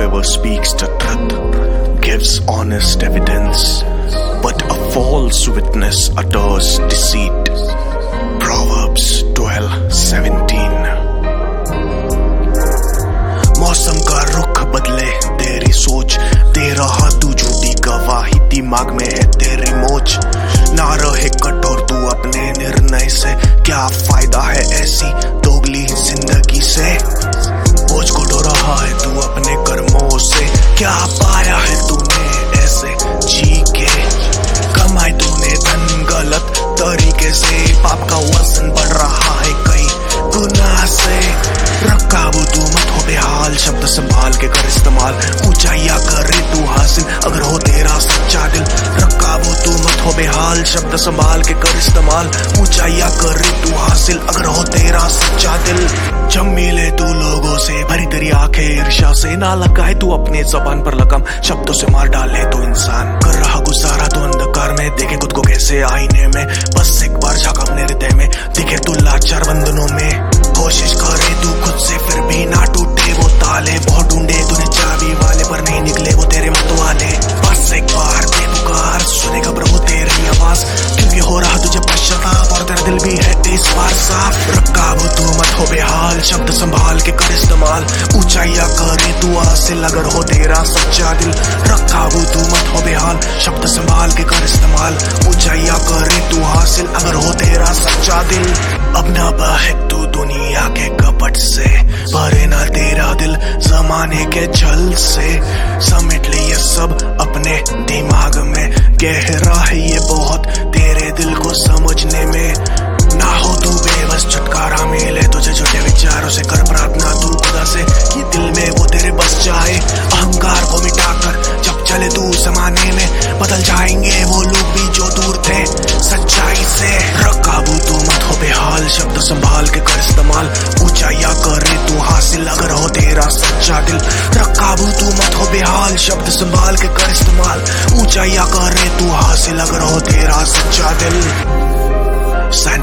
whoever speaks the truth gives honest evidence, but a false witness utters deceit. Proverbs 12:17। मौसम का रुख बदले तेरी सोच, दे रहा तू झूठी गवाही, दिमाग में है तेरी मोच। ना रहे कठोर तू अपने निर्णय से, क्या फायदा है ऐसी दोगली जिंदगी से। बोझ को ढो रहा है तू अपने कर्मों से, क्या पाया है तूने ऐसे जी के। कमाई तूने धन गलत तरीके से, पाप का वजन बढ़ रहा है कई गुनाह से। रख काबू तू मत हो बेहाल, शब्द संभाल के कर इस्तेमाल, ऊंचाइयां करे तू हासिल अगर हो तेरा सच्चा दिल। रख काबू तू मत हो बेहाल, शब्द संभाल के कर इस्तेमाल, ऊंचाइयां करे तू हासिल अगर हो तेरा सच्चा दिल। जब मिले तू लोगों से भरी तेरी आंखें ईर्ष्या से, ना लगाए तू अपने जबान पर लगाम, शब्दों से मार डाले तो इंसान। कर रहा गुजारा तो अंधकार में, देखे खुद को कैसे आईने में, बस एक बार झांक अपने हृदय में, दिखे तू लाचार बंधनों में। कोशिश करे तू खुद से फिर भी ना टूटे वो ताले, बहुत ढूंढे तूने चाबी वाले पर नहीं निकले वो तेरे मत वाले। बस एक बार दे पुकार, सुनेगा प्रभु तेरी आवाज, क्योंकि हो रहा तुझे पश्चाताप और तेरा दिल भी है इस बार साफ। रख काबू तू मत हो बेहाल, शब्द संभाल के कर इस्तेमाल, ऊंचाइयां करे तू हासिल अगर हो तेरा सच्चा दिल। रख काबू तू मत हो बेहाल, शब्द संभाल के कर इस्तेमाल, ऊंचाइयां करे तू हासिल अगर हो तेरा सच्चा दिल। अब ना बहक तू दुनिया के कपट से, भरे ना तेरा दिल जमाने के छल से। समेट ले ये सब अपने दिमाग में, गहरा है ये बहुत तेरे दिल को समझने में। ना हो तू बेबस, छुटकारा मिले तुझे झूठे विचारों से, कर प्रार्थना तू खुदा से कि दिल में वो तेरे बस जाए। अहंकार को मिटाकर जब चले तू जमाने में, बदल जाएंगे वो लोग भी जो दूर थे सच्चाई से। रख काबू तू मत हो बेहाल, शब्द संभाल के कर इस्तेमाल, ऊंचाइयां करे तू हासिल अगर हो तेरा सच्चा दिल। रख काबू तू मत हो बेहाल, शब्द संभाल के कर इस्तेमाल, ऊंचाइयां करे तू हासिल अगर हो तेरा सच्चा दिल।